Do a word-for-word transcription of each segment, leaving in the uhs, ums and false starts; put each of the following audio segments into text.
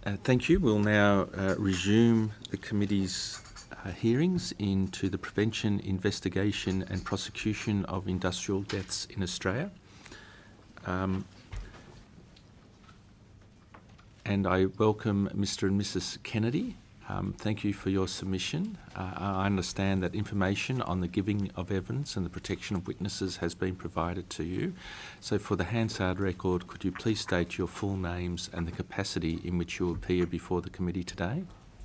Uh, thank you. We'll now uh, resume the committee's uh, hearings into the prevention, investigation and prosecution of industrial deaths in Australia. Um, and I welcome Mister and Missus Kennedy. Um, thank you for your submission. Uh, I understand that information on the giving of evidence and the protection of witnesses has been provided to you. So for the Hansard record, could you please state your full names and the capacity in which you appear before the committee today?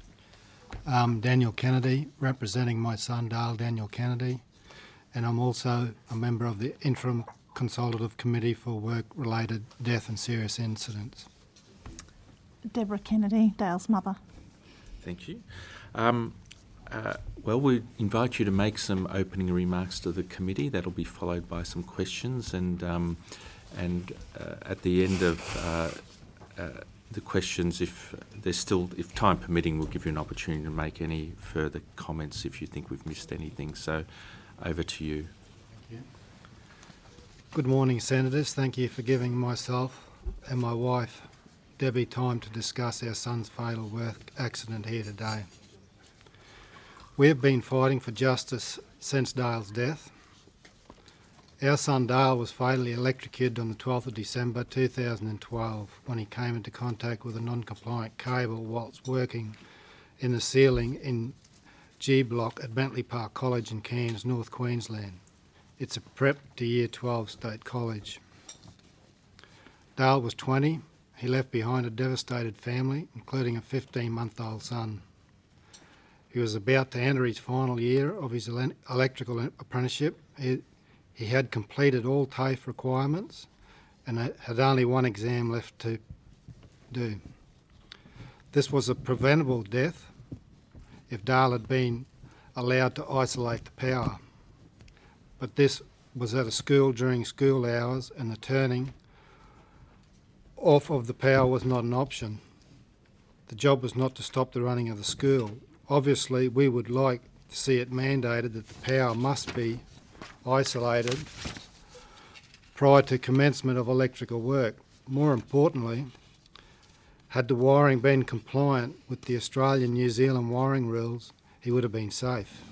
Um, Daniel Kennedy, representing my son Dale Daniel Kennedy, and I'm also a member of the Interim Consultative Committee for Work-Related Death and Serious Incidents. Deborah Kennedy, Dale's mother. Thank you. Um, uh, well, we invite you to make some opening remarks to the committee. That'll be followed by some questions, and um, and uh, at the end of uh, uh, the questions, if there's still, if time permitting, we'll give you an opportunity to make any further comments if you think we've missed anything. So, over to you. Thank you. Good morning, Senators. Thank you for giving myself and my wife Debbie time to discuss our son's fatal work accident here today. We have been fighting for justice since Dale's death. Our son Dale was fatally electrocuted on the twelfth of December two thousand twelve when he came into contact with a non-compliant cable whilst working in the ceiling in G Block at Bentley Park College in Cairns, North Queensland. It's a prep to Year twelve state college. Dale was twenty. He left behind a devastated family, including a fifteen-month-old son. He was about to enter his final year of his ele- electrical apprenticeship. He, he had completed all TAFE requirements and had only one exam left to do. This was a preventable death if Dale had been allowed to isolate the power. But this was at a school during school hours, and the turning off of the power was not an option. The job was not to stop the running of the school. Obviously, we would like to see it mandated that the power must be isolated prior to commencement of electrical work. More importantly, had the wiring been compliant with the Australian New Zealand wiring rules, he would have been safe.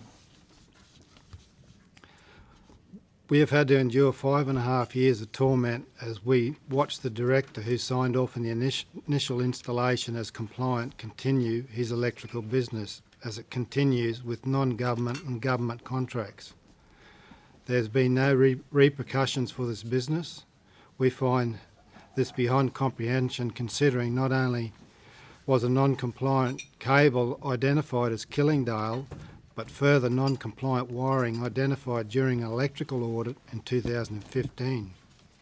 We have had to endure five and a half years of torment as we watch the director who signed off in the init- initial installation as compliant continue his electrical business as it continues with non-government and government contracts. There's been no re- repercussions for this business. We find this beyond comprehension, considering not only was a non-compliant cable identified as killing Dale, but further non-compliant wiring identified during an electrical audit in two thousand fifteen.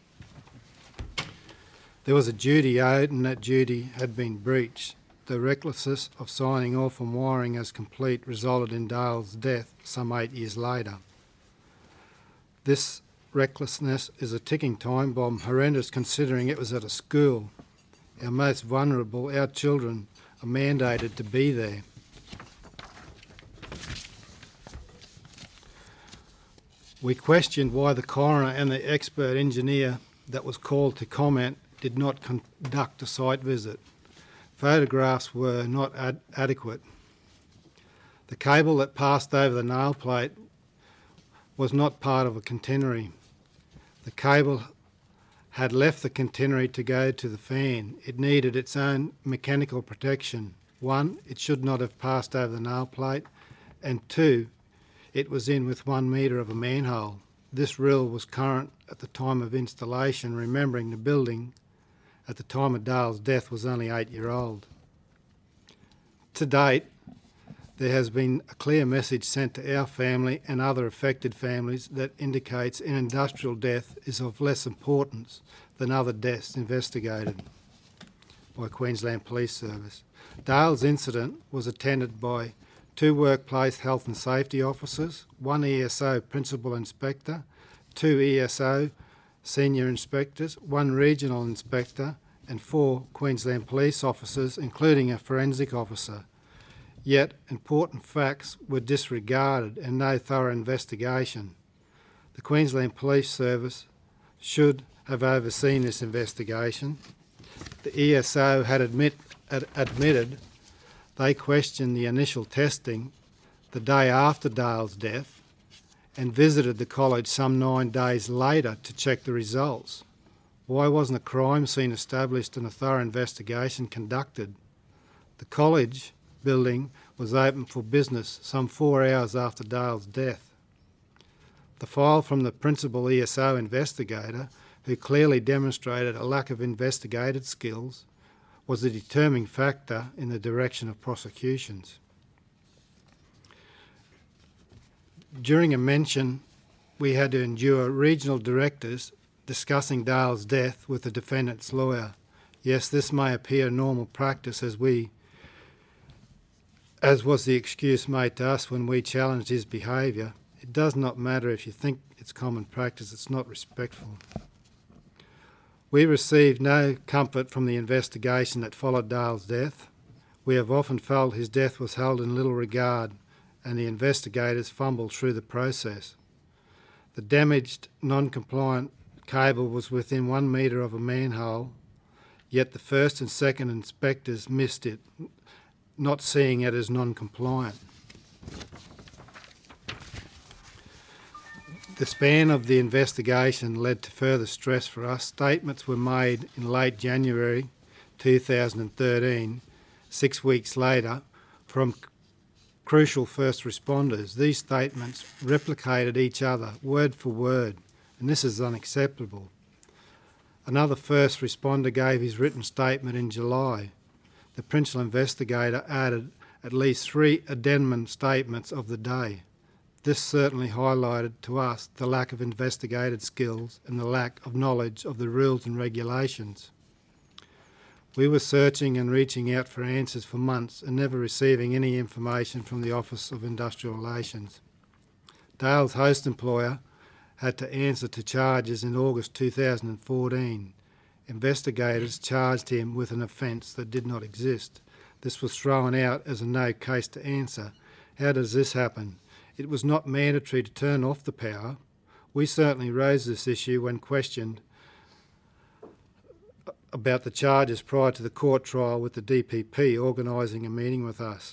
There was a duty owed and that duty had been breached. The recklessness of signing off on wiring as complete resulted in Dale's death some eight years later. This recklessness is a ticking time bomb, horrendous considering it was at a school. Our most vulnerable, our children, are mandated to be there. We questioned why the coroner and the expert engineer that was called to comment did not conduct a site visit. Photographs were not ad- adequate. The cable that passed over the nail plate was not part of a catenary. The cable had left the catenary to go to the fan. It needed its own mechanical protection. One, it should not have passed over the nail plate, and two, it was in with one metre of a manhole. This rule was current at the time of installation, remembering the building at the time of Dale's death was only eight year old. To date, there has been a clear message sent to our family and other affected families that indicates an industrial death is of less importance than other deaths investigated by Queensland Police Service. Dale's incident was attended by two workplace health and safety officers, one E S O principal inspector, two E S O senior inspectors, one regional inspector, and four Queensland police officers, including a forensic officer. Yet important facts were disregarded and no thorough investigation. The Queensland Police Service should have overseen this investigation. The E S O had admit, ad, admitted they questioned the initial testing the day after Dale's death and visited the college some nine days later to check the results. Why wasn't a crime scene established and a thorough investigation conducted? The college building was open for business some four hours after Dale's death. The file from the principal E S O investigator, who clearly demonstrated a lack of investigative skills, was a determining factor in the direction of prosecutions. During a mention, we had to endure regional directors discussing Dale's death with the defendant's lawyer. Yes, this may appear normal practice as we, as was the excuse made to us when we challenged his behaviour. It does not matter if you think it's common practice, it's not respectful. We received no comfort from the investigation that followed Dale's death. We have often felt his death was held in little regard and the investigators fumbled through the process. The damaged, non-compliant cable was within one metre of a manhole, yet the first and second inspectors missed it, not seeing it as non-compliant. The span of the investigation led to further stress for us. Statements were made in late January two thousand thirteen, six weeks later, from c- crucial first responders. These statements replicated each other word for word, and this is unacceptable. Another first responder gave his written statement in July. The principal investigator added at least three addendum statements of the day. This certainly highlighted to us the lack of investigative skills and the lack of knowledge of the rules and regulations. We were searching and reaching out for answers for months and never receiving any information from the Office of Industrial Relations. Dale's host employer had to answer to charges in August two thousand fourteen. Investigators charged him with an offence that did not exist. This was thrown out as a no case to answer. How does this happen? It was not mandatory to turn off the power. We certainly raised this issue when questioned about the charges prior to the court trial with the D P P organising a meeting with us.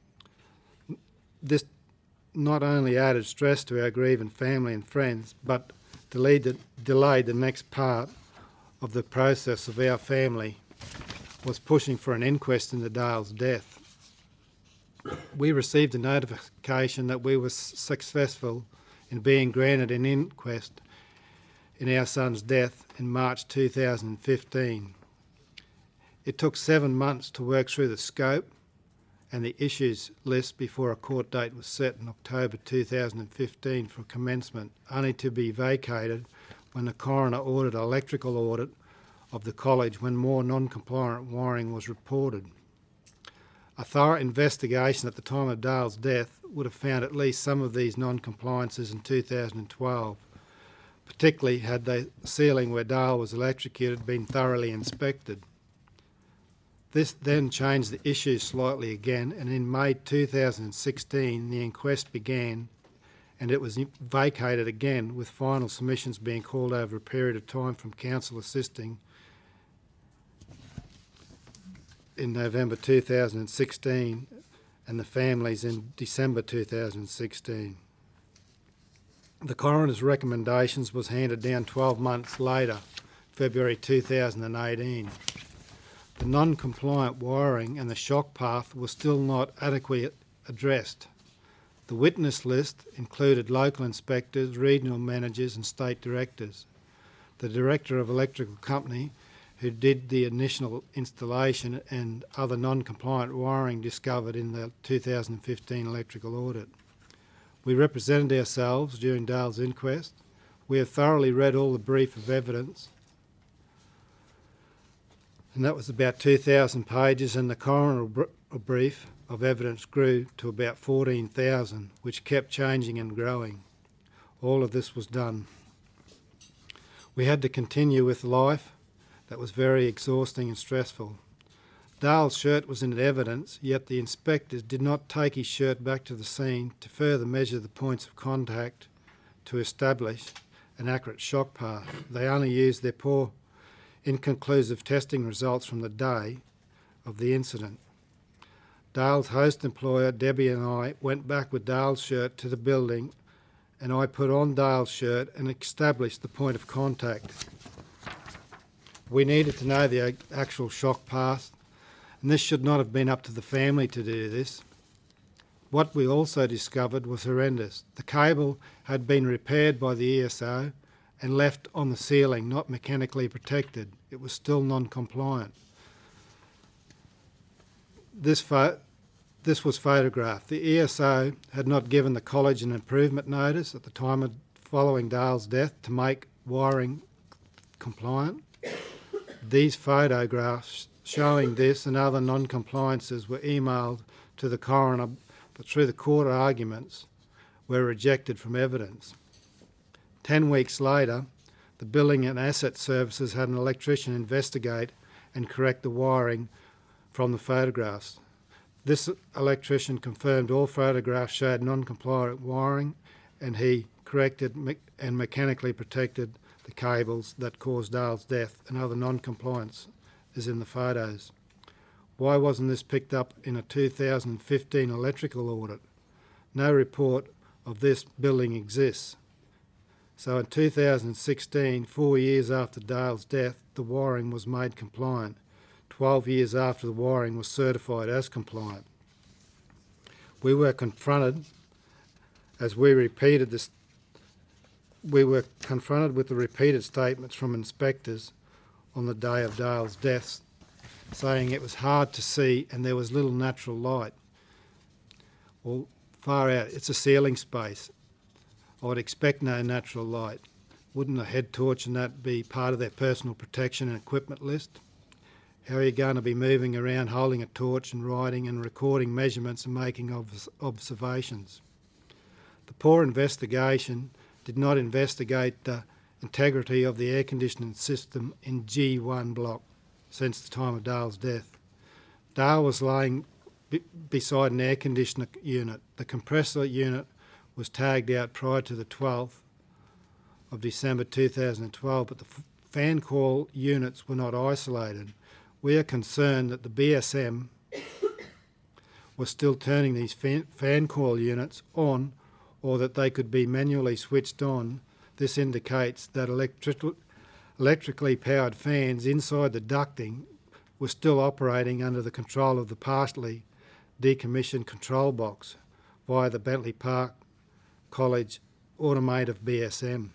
This not only added stress to our grieving family and friends, but delayed the, delayed the next part of the process of our family was pushing for an inquest into Dale's death. We received a notification that we were successful in being granted an inquest in our son's death in March two thousand fifteen. It took seven months to work through the scope and the issues list before a court date was set in October two thousand fifteen for commencement, only to be vacated when the coroner ordered an electrical audit of the college when more non-compliant wiring was reported. A thorough investigation at the time of Dale's death would have found at least some of these non-compliances in two thousand twelve, particularly had the ceiling where Dale was electrocuted been thoroughly inspected. This then changed the issue slightly again, and in May two thousand sixteen the inquest began and it was vacated again, with final submissions being called over a period of time from counsel assisting in November two thousand sixteen and the families in December two thousand sixteen. The coroner's recommendations was handed down twelve months later, February two thousand eighteen. The non-compliant wiring and the shock path were still not adequately addressed. The witness list included local inspectors, regional managers and state directors. The director of electrical company who did the initial installation and other non-compliant wiring discovered in the two thousand fifteen electrical audit. We represented ourselves during Dale's inquest. We have thoroughly read all the brief of evidence, and that was about two thousand pages, and the coroner br- brief of evidence grew to about fourteen thousand, which kept changing and growing. All of this was done. We had to continue with life that was very exhausting and stressful. Dale's shirt was in evidence, yet the inspectors did not take his shirt back to the scene to further measure the points of contact to establish an accurate shock path. They only used their poor inconclusive testing results from the day of the incident. Dale's host employer, Debbie, and I went back with Dale's shirt to the building, and I put on Dale's shirt and established the point of contact. We needed to know the actual shock path, and this should not have been up to the family to do this. What we also discovered was horrendous. The cable had been repaired by the E S O and left on the ceiling, not mechanically protected. It was still non-compliant. This, pho- this was photographed. The E S O had not given the college an improvement notice at the time of following Dale's death to make wiring compliant. These photographs showing this and other non-compliances were emailed to the coroner, but through the court arguments were rejected from evidence. Ten weeks later, the Building and Asset Services had an electrician investigate and correct the wiring from the photographs. This electrician confirmed all photographs showed non-compliant wiring, and he corrected me- and mechanically protected the cables that caused Dale's death and other non-compliance is in the photos. Why wasn't this picked up in a two thousand fifteen electrical audit? No report of this building exists. So in two thousand sixteen, four years after Dale's death, the wiring was made compliant. Twelve years after the wiring was certified as compliant. We were confronted as we repeated this we were confronted with the repeated statements from inspectors on the day of Dale's death, saying it was hard to see and there was little natural light. Well, far out, it's a ceiling space. I would expect no natural light. Wouldn't a head torch and that be part of their personal protection and equipment list? How are you going to be moving around holding a torch and writing and recording measurements and making obs- observations? The poor investigation did not investigate the integrity of the air conditioning system in G one block since the time of Dale's death. Dale was lying b- beside an air conditioner unit. The compressor unit was tagged out prior to the twelfth of December two thousand twelve, but the f- fan coil units were not isolated. We are concerned that the B S M was still turning these fan, fan coil units on, or that they could be manually switched on. This indicates that electric, electrically powered fans inside the ducting were still operating under the control of the partially decommissioned control box via the Bentley Park College automotive B S M.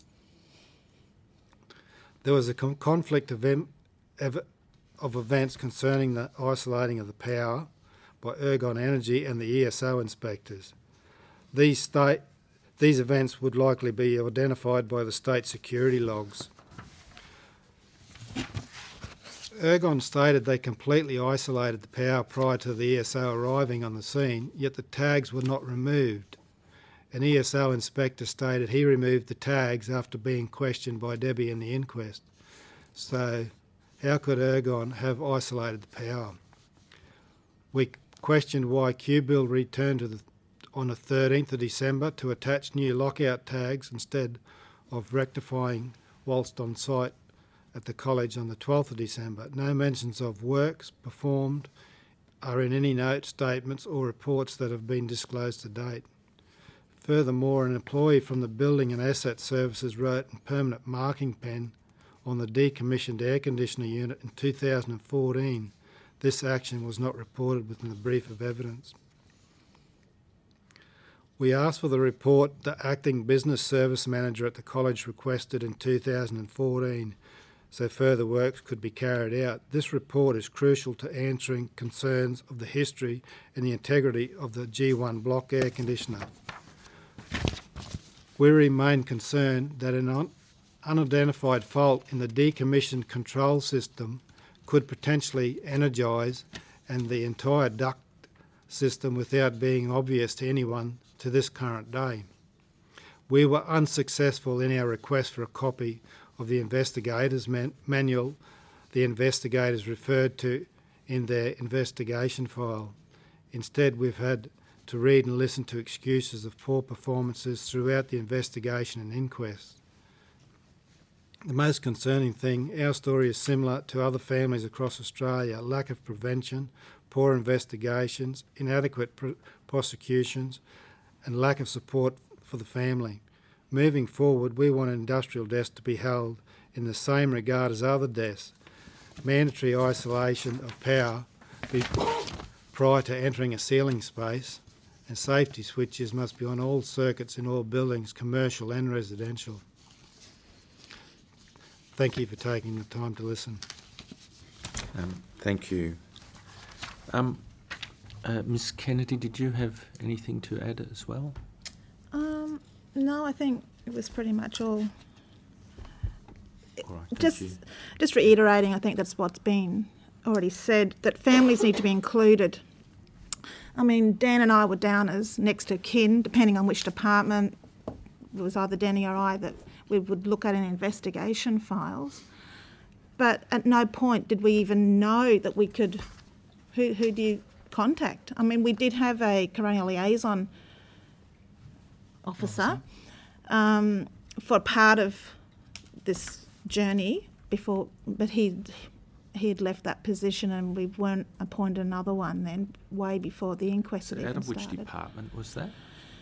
There was a con- conflict of, em- ev- of events concerning the isolating of the power by Ergon Energy and the E S O inspectors. These state These events would likely be identified by the state security logs. Ergon stated they completely isolated the power prior to the E S O arriving on the scene, yet the tags were not removed. An E S O inspector stated he removed the tags after being questioned by Debbie in the inquest. So how could Ergon have isolated the power? We questioned why Q-Bill returned to the on the thirteenth of December to attach new lockout tags instead of rectifying whilst on site at the college on the twelfth of December. No mentions of works performed are in any note, statements or reports that have been disclosed to date. Furthermore, an employee from the Building and Asset Services wrote in permanent marking pen on the decommissioned air conditioner unit in two thousand fourteen. This action was not reported within the brief of evidence. We asked for the report the acting business service manager at the college requested in two thousand fourteen, so further works could be carried out. This report is crucial to answering concerns of the history and the integrity of the G one block air conditioner. We remain concerned that an un- unidentified fault in the decommissioned control system could potentially energise and the entire duct system without being obvious to anyone to this current day. We were unsuccessful in our request for a copy of the investigators' man- manual the investigators referred to in their investigation file. Instead, we've had to read and listen to excuses of poor performances throughout the investigation and inquest. The most concerning thing, our story is similar to other families across Australia. Lack of prevention, poor investigations, inadequate pr- prosecutions and lack of support for the family. Moving forward, we want industrial deaths to be held in the same regard as other deaths. Mandatory isolation of power be prior to entering a sealing space, and safety switches must be on all circuits in all buildings, commercial and residential. Thank you for taking the time to listen. Um, thank you. Um, uh, Miss Kennedy, did you have anything to add as well? Um, no, I think it was pretty much all. All right, thank Just, you. just reiterating, I think that's what's been already said, that families need to be included. I mean, Dan and I were down as next to kin, depending on which department. It was either Danny or I that we would look at in investigation files. But at no point did we even know that we could, who, who do you contact? I mean, we did have a coronial liaison officer um, for part of this journey before, but he he had left that position and we weren't appointed another one then, way before the inquest So had out even of which started. department was that?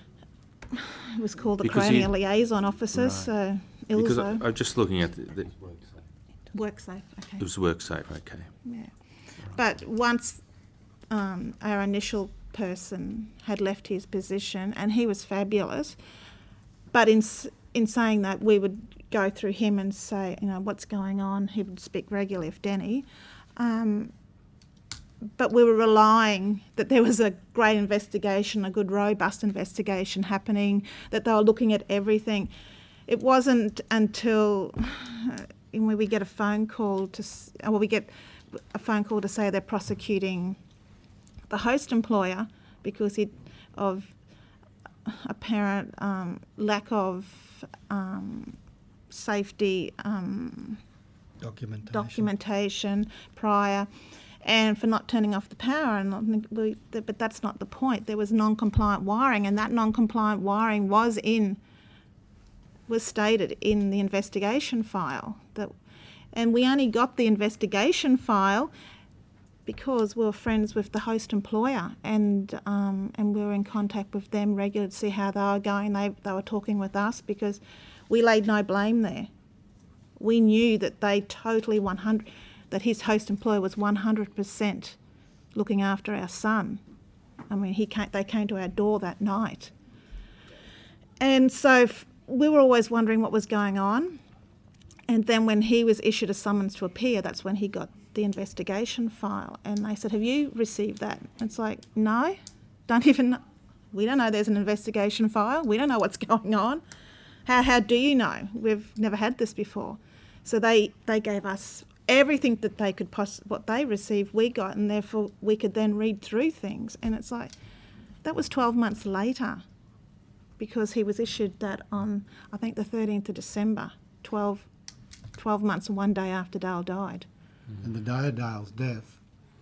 It was called the Because coronial you- liaison officer, Right. so Because I, ILSO. I'm just looking at the, the, WorkSafe, okay. it was WorkSafe, okay. Yeah. But once um, our initial person had left his position, and he was fabulous, but in s- in saying that, we would go through him and say, you know, what's going on. He would speak regularly of Denny. Um, but we were relying that there was a great investigation, a good robust investigation happening, that they were looking at everything. It wasn't until uh, when we get a phone call to, s- well, we get a phone call to say they're prosecuting the host employer because he, of apparent um, lack of um, safety um, Documentation. documentation prior, and for not turning off the power. And I think we, but that's not the point. There was non-compliant wiring, and that non-compliant wiring was in was stated in the investigation file. That, and we only got the investigation file because we were friends with the host employer, and um, and we were in contact with them regularly to see how they were going. They they were talking with us because we laid no blame there. We knew that they totally one hundred, that his host employer was one hundred percent looking after our son. I mean, he came, they came to our door that night. And so f- we were always wondering what was going on. And then when he was issued a summons to appear, that's when he got the investigation file. And they said, have you received that? It's like, no, don't even know. We don't know there's an investigation file. We don't know what's going on. How how do you know? We've never had this before. So they, they gave us everything that they could poss- what they received, we got, and therefore we could then read through things. And it's like, that was twelve months later, because he was issued that on, I think, the thirteenth of December, twelve, twelve months and one day after Dale died. And the day of Dale's death,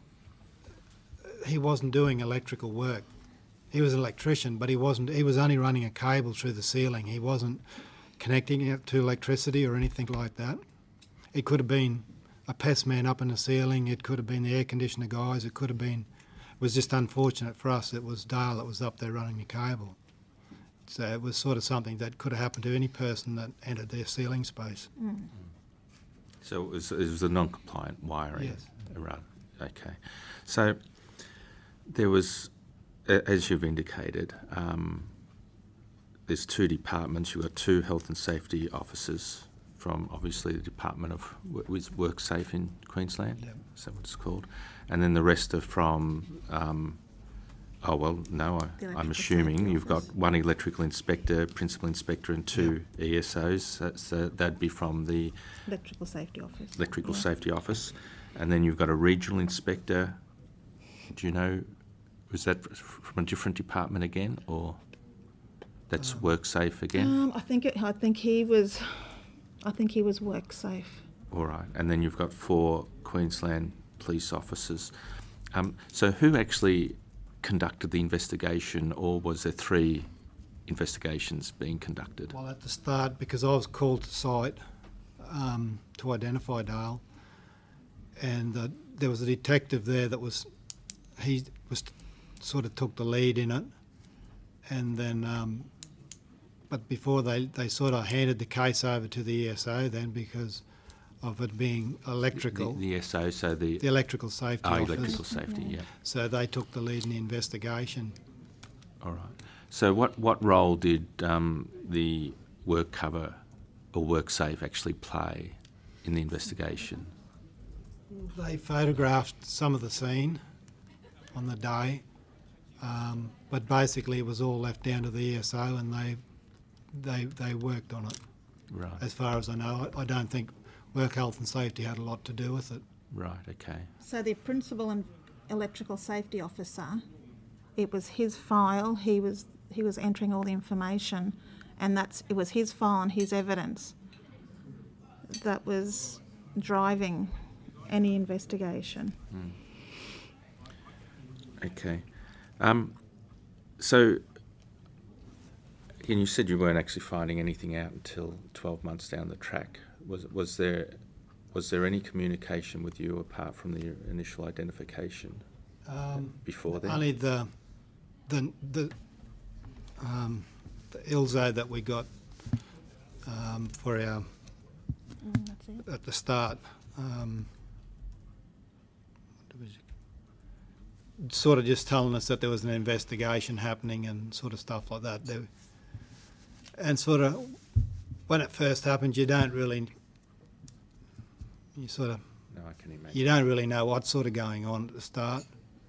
he wasn't doing electrical work. He was an electrician, but he wasn't. He was only running a cable through the ceiling. He wasn't connecting it to electricity or anything like that. It could have been a pest man up in the ceiling. It could have been the air conditioner guys. It could have been. It was just unfortunate for us. It was Dale that was up there running the cable. So it was sort of something that could have happened to any person that entered their ceiling space. Mm. So it was, it was a non-compliant wiring. Yes. Right. Okay. So there was, a- as you've indicated, um, there's two departments. You've got two health and safety officers from obviously the Department of was WorkSafe in Queensland. Yep. Is that what it's called? And then the rest are from. Um, oh well, no. I, The I'm Electrical assuming Safety you've Office. got one electrical inspector, principal inspector, and two E S Os. So, so that'd be from the Electrical Safety Office. Electrical Yeah. Safety Office, and then you've got a regional inspector. Do you know, was that f- from a different department again, or that's Um, WorkSafe again? Um, I think it, I think he was, I think he was WorkSafe. All right, and then you've got four Queensland police officers. Um, so who actually conducted the investigation, or was there three investigations being conducted? Well, at the start, because I was called to site, um, to identify Dale, and the, there was a detective there that was he was sort of took the lead in it, and then um, but before they they sort of handed the case over to the E S O then because of it being electrical. The, the E S O, so the, the electrical safety oh, office. electrical safety, yeah. So they took the lead in the investigation. All right. So what, what role did um, the work cover or WorkSafe actually play in the investigation? They photographed some of the scene on the day, um, but basically it was all left down to the E S O, and they they they worked on it. Right. As far as I know, I, I don't think Work Health and Safety had a lot to do with it. Right. Okay. So the principal and electrical safety officer, it was his file. He was he was entering all the information, and that's it was his file and his evidence that was driving any investigation. Mm. Okay. Um, so, and you said you weren't actually finding anything out until twelve months down the track. Was was there was there any communication with you apart from the initial identification Um, before then? Only the the the, um, the I L S O that we got um, for our Mm, that's it. at the start. Um, what was it? Sort of just telling us that there was an investigation happening and sort of stuff like that. There, and sort of when it first happened, you don't really, you sort of, No, I can imagine. you don't really know what's sort of going on at the start.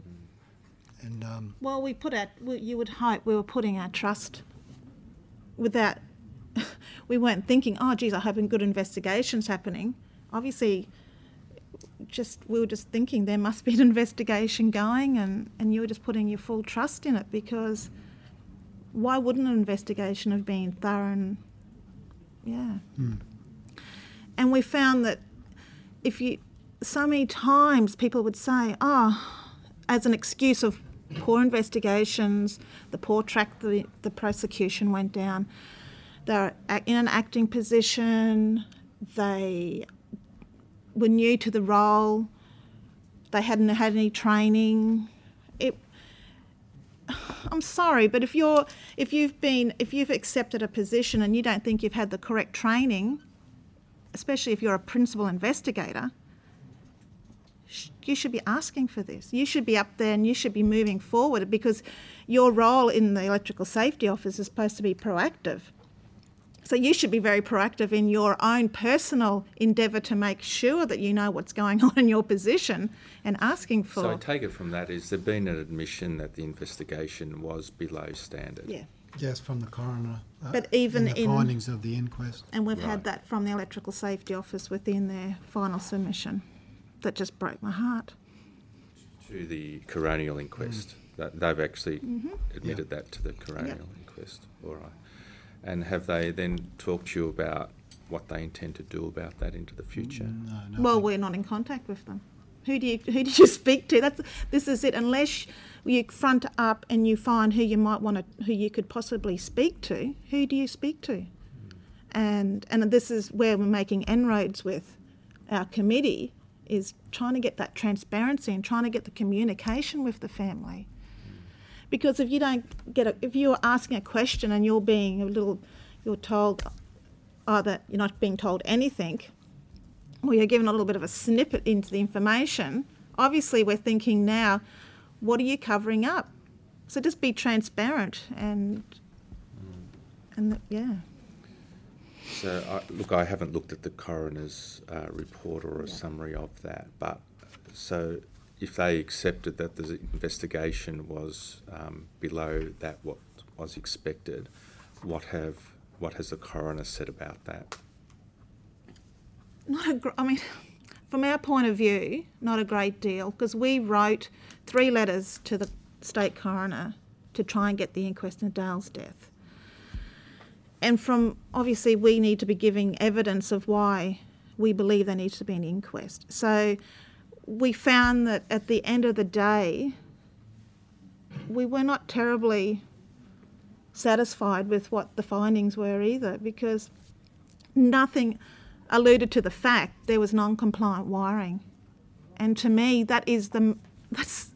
And um, Well, we put our, we- you would hope we were putting our trust without, we weren't thinking, oh, geez, I hope a good investigation's happening. Obviously, just we were just thinking there must be an investigation going, and, and you were just putting your full trust in it, because why wouldn't an investigation have been thorough and, yeah. mm, And we found that if you, so many times people would say, oh, as an excuse of poor investigations, the poor track the, the prosecution went down, they're in an acting position, they were new to the role, they hadn't had any training. It, I'm sorry, but if you're, if you've been, if you've accepted a position and you don't think you've had the correct training, especially if you're a principal investigator, sh- you should be asking for this. You should be up there and you should be moving forward, because your role in the electrical safety office is supposed to be proactive. So you should be very proactive in your own personal endeavour to make sure that you know what's going on in your position and asking for. So I take it from that is there been an admission that the investigation was below standard? Yeah. just from the coroner. Uh, But even in the in- findings of the inquest. And we've Right. had that from the electrical safety office within their final submission. That just broke my heart. To the coronial inquest. That they've actually Mm-hmm. admitted that to the coronial inquest. All right. And have they then talked to you about what they intend to do about that into the future? No, no. Well, we're not in contact with them. Who do you who do you speak to? That's this is it. Unless you front up and you find who you might want to, who you could possibly speak to, who do you speak to? And and this is where we're making inroads with our committee, is trying to get that transparency and trying to get the communication with the family. Because if you don't get a, if you're asking a question and you're being a little, you're told either you're not being told anything, or you're given a little bit of a snippet into the information, obviously we're thinking now, what are you covering up? So just be transparent and, and yeah. So, I, look, I haven't looked at the coroner's uh, report or a Yeah. summary of that, but so if they accepted that the investigation was um, below that what was expected, what have what has the coroner said about that? Not a gr- I mean, from our point of view, not a great deal, because we wrote three letters to the state coroner to try and get the inquest into Dale's death. And from, obviously, we need to be giving evidence of why we believe there needs to be an inquest. So we found that at the end of the day, we were not terribly satisfied with what the findings were either, because nothing alluded to the fact there was non-compliant wiring. And to me, that is the, that's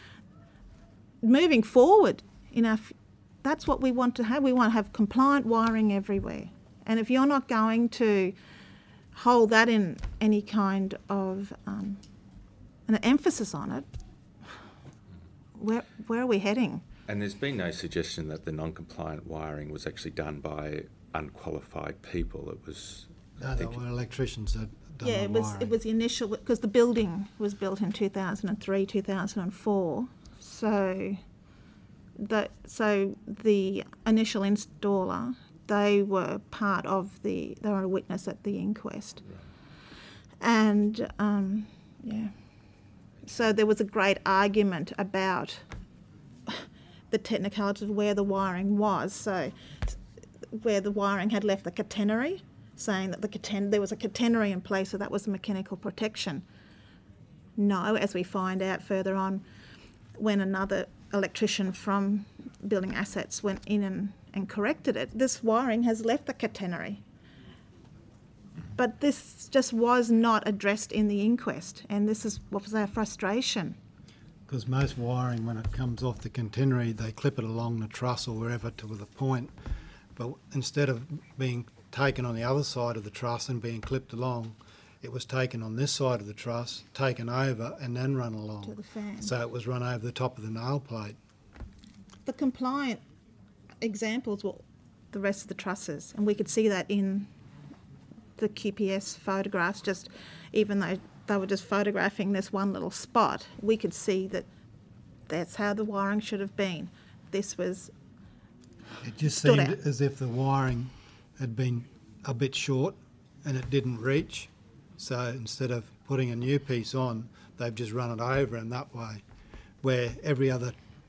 moving forward in our, that's what we want to have. We want to have compliant wiring everywhere. And if you're not going to hold that in any kind of um, an emphasis on it, where where are we heading? And there's been no suggestion that the non-compliant wiring was actually done by unqualified people. It was... I No, there think were electricians that done Yeah, the it was wiring. it was the initial, because the building was built in two thousand three, two thousand four. So the so the initial installer, they were part of the, they were a witness at the inquest. And, um, yeah. So there was a great argument about the technicalities of where the wiring was. So where the wiring had left the catenary, saying that the caten- there was a catenary in place, so that was the mechanical protection. No, as we find out further on, when another electrician from Building Assets went in and, and corrected it, this wiring has left the catenary. But this just was not addressed in the inquest, and this is what was our frustration. Because most wiring, when it comes off the catenary, they clip it along the truss or wherever to the point. But instead of being taken on the other side of the truss and being clipped along, it was taken on this side of the truss, taken over and then run along. To the fan. So it was run over the top of the nail plate. The compliant examples were the rest of the trusses, and we could see that in the Q P S photographs. Just even though they were just photographing this one little spot, we could see that that's how the wiring should have been. This was It just Stood seemed out. as if the wiring had been a bit short and it didn't reach. So instead of putting a new piece on, they've just run it over in that way. Where every other,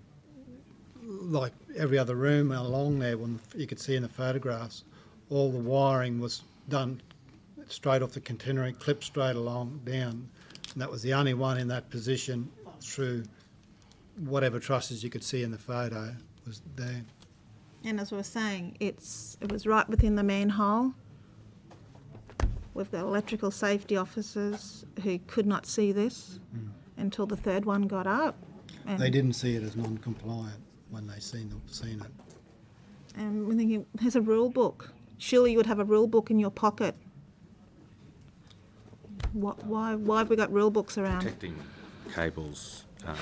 like every other room along there, when you could see in the photographs, all the wiring was done straight off the catenary, clipped straight along down. And that was the only one in that position through whatever trusses you could see in the photo was there. And as we were saying, it's it was right within the manhole. We've got electrical safety officers who could not see this Mm. until the third one got up. And, They didn't see it as non-compliant when they seen them, seen it. and we're thinking, there's a rule book. Surely you would have a rule book in your pocket. What, why, why have we got rule books around? protecting cables um,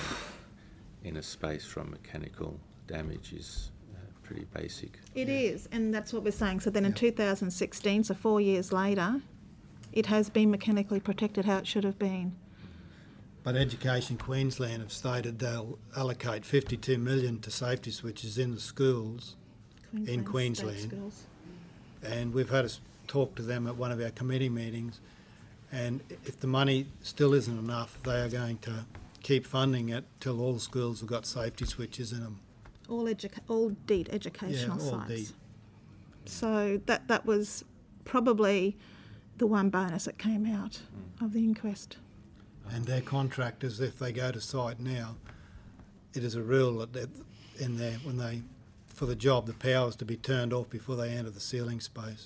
in a space from mechanical damage is uh, pretty basic. It is, and that's what we're saying. So then in Yeah. two thousand sixteen, so four years later, it has been mechanically protected how it should have been. But Education Queensland have stated they'll allocate fifty-two million dollars to safety switches in the schools, Queensland state Queensland. schools. and we've had a s- talk to them at one of our committee meetings, and if the money still isn't enough, they are going to keep funding it till all schools have got safety switches in them. All educa- all DEET educational Yeah, all sites. DEET. So that that was probably the one bonus that came out of the inquest. And their contractors, if they go to site now, it is a rule that they're in there when they, for the job, the power is to be turned off before they enter the ceiling space,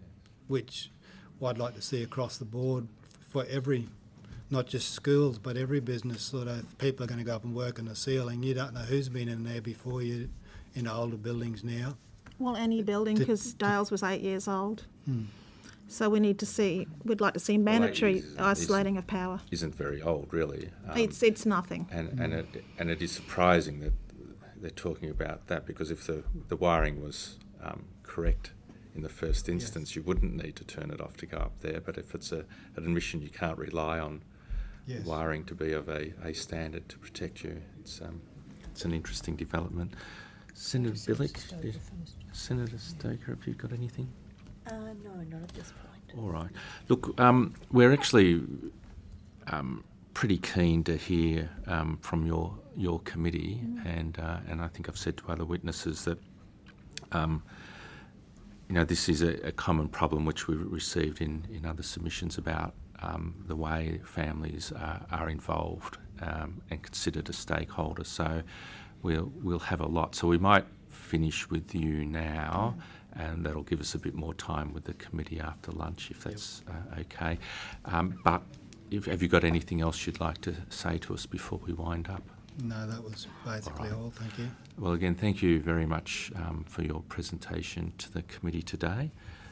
which I'd like to see across the board for every, not just schools, but every business. Sort of, if people are going to go up and work on the ceiling, you don't know who's been in there before you, in older buildings now. Well, any building, to- because Dales was eight years old. Hmm. So we need to see, we'd like to see eight mandatory years isn't- isolating of power. Isn't very old, really. Um, it's it's nothing. and and it and it is surprising that they're talking about that, because if the the wiring was um, correct in the first instance, you wouldn't need to turn it off to go up there. But if it's a, an admission you can't rely on Yes. wiring to be of a, a standard to protect you, it's um, it's an interesting development. Senator Billick, did- Senator Stoker, have you got anything? Uh, no, not at this point. All right. Look, um, we're actually um, pretty keen to hear um, from your your committee, mm. and uh, and I think I've said to other witnesses that um, you know this is a, a common problem which we've received in, in other submissions about um, the way families are, are involved um, and considered a stakeholder. So we'll we'll have a lot. So we might finish with you now, and that'll give us a bit more time with the committee after lunch, if that's uh, okay. Um, but if, have you got anything else you'd like to say to us before we wind up? No, that was basically all, All right. thank you. Well, again, thank you very much um, for your presentation to the committee today.